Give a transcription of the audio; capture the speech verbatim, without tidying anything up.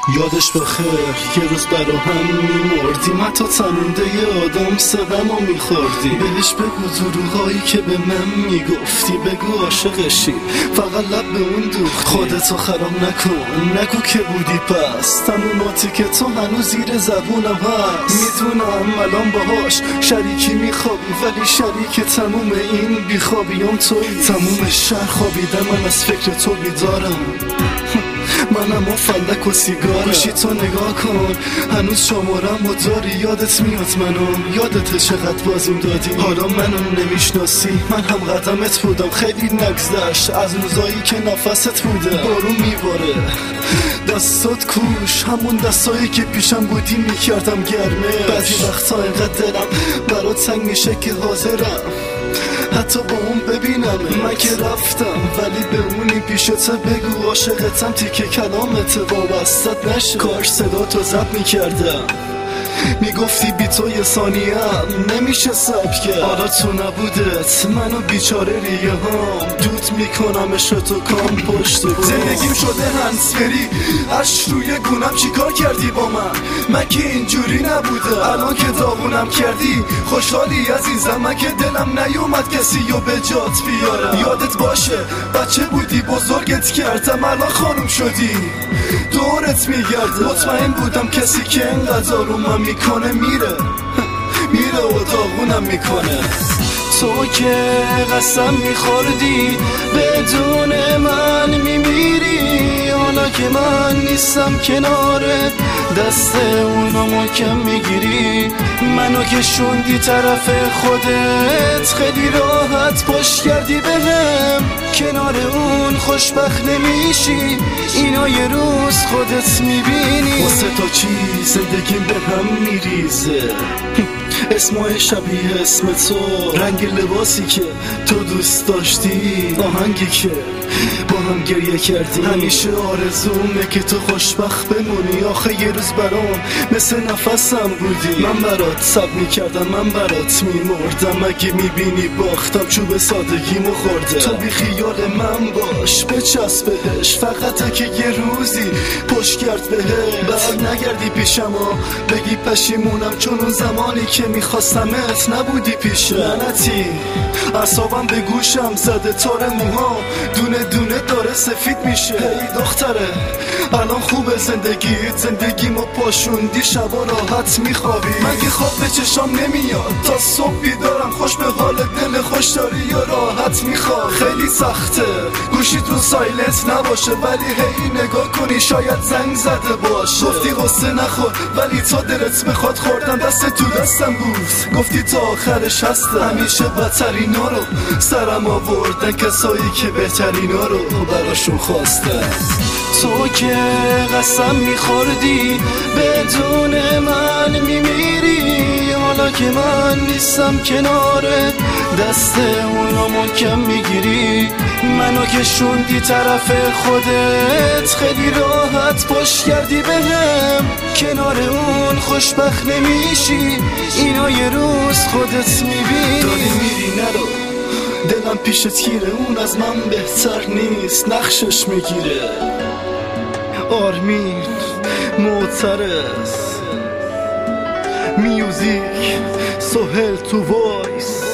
یادش بخیر یه روز برا هم میمردیم، حتی تمونده یه آدم سقمو میخوردی. بهش بگو دروغایی که به من میگفتی، بگو عاشقشی فقط لب به اون دوخت. خودتو خراب نکن، نگو که بودی پس تموماتی که تو هنوز زیر زبونم هست. میدونم الان باهاش شریکی میخوابی، ولی شریک تموم این بیخوابیام توی. تموم شهر خوابیدم، من از فکر تو بیدارم. منم و فلک و سیگارم. گوشی تو نگاه کن هنوز شمارم و داری. یادت میاد منو، یادت چقدر بازیم دادی. حالا منو نمیشناسی، من هم قدمت بودم. خیلی نگذشت از روزایی که نفست بوده. بارون میباره دستات کوش، همون دستایی که پیشم بودی میکردم گرمه. بعضی وقتا اینقدر دلم برات تنگ میشه که حاضرم حتی با اون ببینم. من که رفتم ولی به اونی پیشت بگو عاشقتم، تیکه کلامت وابستت نشه. کاش صدا تو ضبط میکردم، میگفتی بی تو یه ثانیه نمیشه صبر کرد. حالا تو نبودت منو بیچاره ریه هم دود میکنم عشق تو کام پشت بود. زندگیم شده هنسفری، اش روی گونم چیکار کردی با من؟ من که اینجوری نبوده، الان که داغونم کردی. خوشحالی عزیزم، من که دلم نیومد کسی رو به جات بیارم. یادت باشه بچه بودی بزرگت کردم، الان خانوم شدی دورت میگرده. مطمئن بودم کسی که اینقدر آرومم میکنه میره میره و داغونم میکنه. تو که قسم میخوردی بدون من میمیری، حالا که من نیستم کنارت دست اونو محکم میگیری. منو که شوندی طرف خودت، خیلی راحت پشت کردی بهم. کنار اون خوشبخت نمیشی، اینا یه روز خودت میبینی. واسه تا چی زندگیم به هم میریزه، اسمای شبیه اسم تو، رنگ لباسی که تو دوست داشتی، آهنگی که با هم گریه کردی. همیشه آرزومه که تو خوشبخت بمونی. آخه یه روز برام مثل نفسم بودی. من برات صبر میکردم، من برات میمردم. اگه میبینی باختم چوب سادگیمو خورده. تو بی خیال من باش، بچسب بهش، فقط که یه روزی پشت کرد بهش. بر نگردی پیشم و بگی پشیمونم، چون اون زمانی که میخواستمت نبودی پیشم. لعنتی اعصابم به گوشم زده، تار موها دونه دونه داره سفید میشه. هی دختره الان خوبه زندگیت، زندگیمو پاشوندی، شبا راحت میخوابی. مگه خواب به چشام نمیاد تا صبح بیدارم؟ خوش به حال دل خوش داری یا راحت میخواب؟ خیلی سخته گوشی تو سایلنت نباشه، ولی هی نگاه کنی شاید زنگ زده باشه. گفتی قصه نخور ولی تا دلت بخواد خوردم دست تو دستم بود. گفتی تا آخرش هستم، همیشه بدترینا رو سرم آوردن کسایی که بهترینا رو براشون خواستن. تو که قسم میخوردی بدون من میمیری، حالا که من نیستم کنارت دست اونو محکم میگیری. منو که شوندی طرف خودت، خیلی راحت پشت کردی بهم. کنار اون خوشبخت نمیشی، اینا یه روز خودت میبینی. داری میری نرو، دلم پیشت گیره، اون از من بهتر نیست نقشش میگیره. آرمین معترض، میوزیک سهیل تو وایس.